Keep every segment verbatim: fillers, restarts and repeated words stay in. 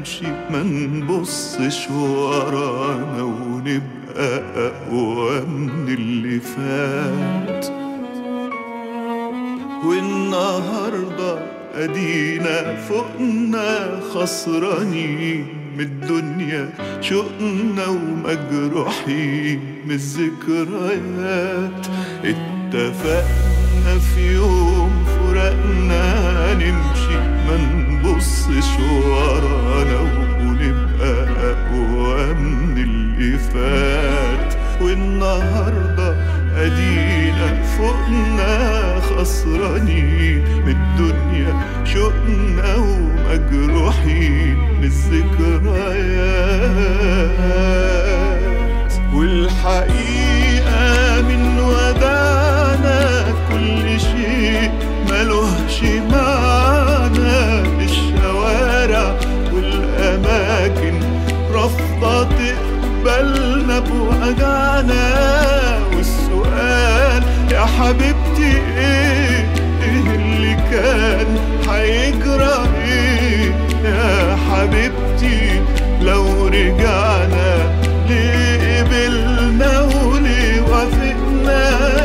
نمشي ما نبصش ورانا ونبقى أقوى من اللي فات. والنهاردة أدينا فوقنا خسرانين من الدنيا، شوقنا ومجروحين من الذكريات. اتفقنا في يوم فراقنا نمشي ما نبصش ورانا ونبقى أقوى من اللي فات. والنهاردة أدينا فوقنا خسرانين من الدنيا، شوقنا ومجروحين من الذكريات. والحقيقة من ودانا كل شيء ملوهش معنى. الشوارع والأماكن رافضة تقبلنا بوجعنا. والسؤال يا حبيبتي ايه ايه اللي كان هيجرى؟ ايه يا حبيبتي لو رجعنا ليه قبلنا وليه وافقنا؟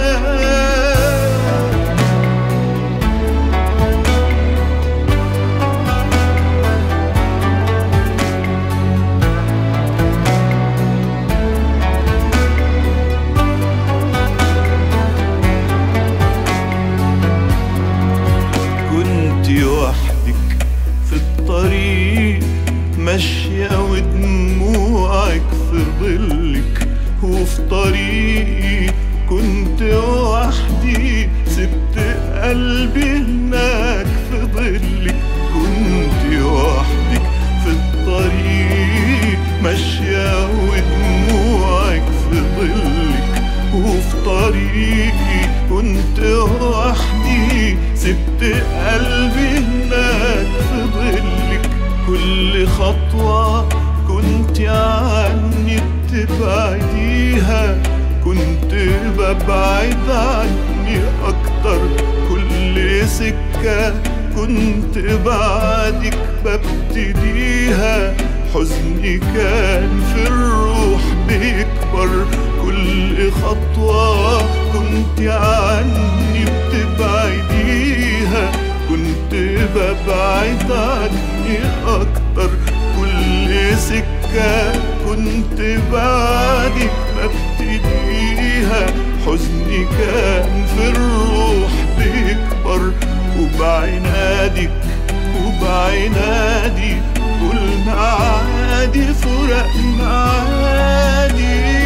وحدك في الطريق ماشية ودموعك في ظلك، وفي طريقي كنت وحدي سبت قلبي هناك في ظلك. كنت وحدك في الطريق ماشية ودموعك في ظلك، وفي طريقي كنت وحدي سبت قلبي هناك في ظلك. كل خطوة كنت عني بتبعديها كنت ببعد عني أكتر. كل سكة كنت بعدك ببتديها، حزني كان في الروح بيكبر. كل خطوة كنت عني بتبعديها كنت ببعد عني أكتر. كل سكة كنت بعدك ببتديها، حزني كان في الروح بيكبر. وبعنادك وبعنادي قلنا عادي فراقنا عادي.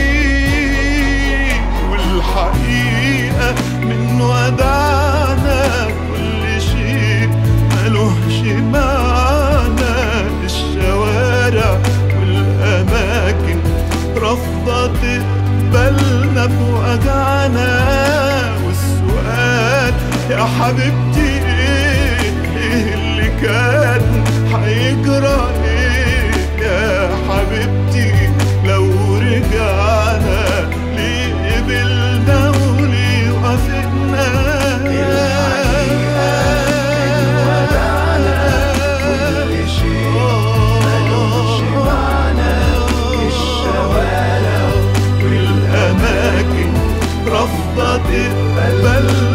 والحقيقة من ودعنا كل شيء ملوهش معنى. الشوارع والأماكن رافضة تقبلنا بوجعنا. والسؤال يا حبيبتي ايه ايه اللي كان هيجرى؟ ايه يا حبيبتي لو رجعنا ليه قبلنا وليه وافقنا؟ الحقيقة من ودعنا كل شيء ملوش معنى. الشوارع والأماكن رافضة تقبلنا